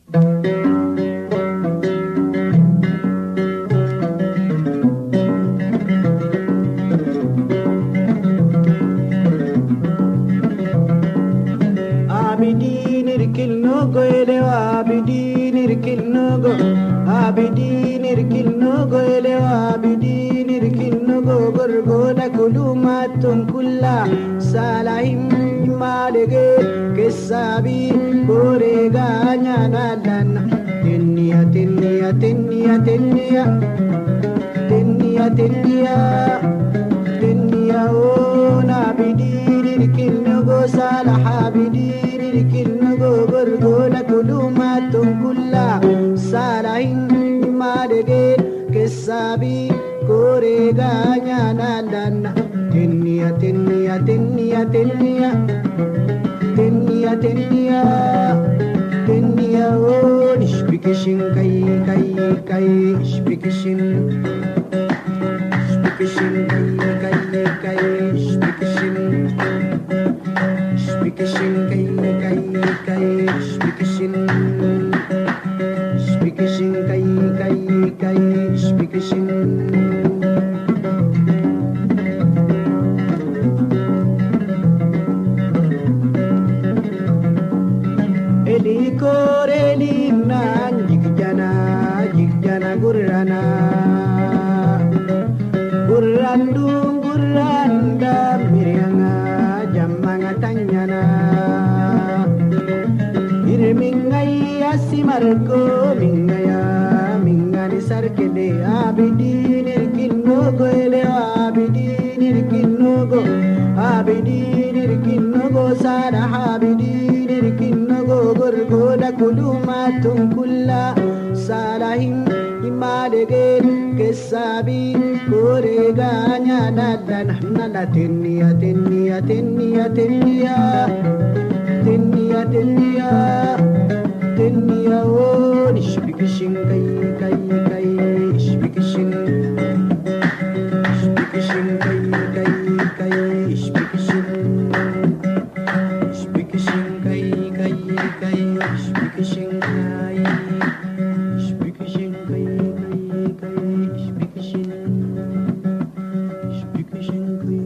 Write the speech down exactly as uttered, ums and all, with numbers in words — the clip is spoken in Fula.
Abidin irkil nogo elewa abidin irkil nogo abidin irkil nogo elewa abidin irkil nogo gorgoda kulumatun kulla salahim malege kesabi korega nyanalan tinniya tinniya tinniya tinniya tinniya tinniya tinniya on abidin irkil nogo salah abidin Kirnago gorgola kulumatun kulla salahin imadege kesabi korega nyanalan tinniya tinniya tinniya tinniya tinniya tinniya tinniya on spikishin kai kai kai spikishin spikishin kai kai kai spikishin spikishin kai kai kai spikishin spikishin kai kai kai spikishin eli koreli nan jigjana jigjana gurrana gurrandung gurranda miryanga jammanga tanyana irmingai asimarko mingaya mingani sarkede abidin irkinnogo ele abidin irkinnogo abidin irkinnogo sada abidin irkinnogo gorgoda kulumatun kulla salahim imadege kesabi korega nyanadan nala tinniya tinniya tinniya tinniya tinniya tinniya tinniya on spikishin kai kai kai spikishin spikishin kai kai kai spikishin spikishin kai kai kai spikishin kai spikishin kai kai kai spikishin spikishin kai